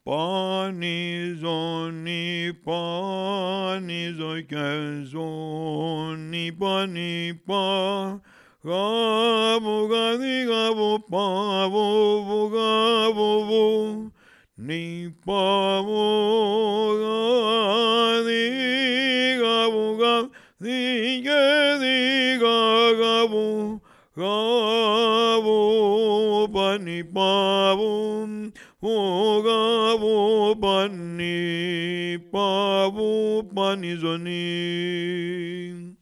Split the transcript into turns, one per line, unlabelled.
Πανιζώνη, πανιζω και ζώνη, πανιπά. Γαβου, γαδι, γαβου, παβου, βου, γαβου, βου. Νιπα, βου, γαδι, γαβου, γαδι, γεδι, γαβου. Γαβου, πανιπαβου, γαβου, πανιπαβου, πανιζωνή.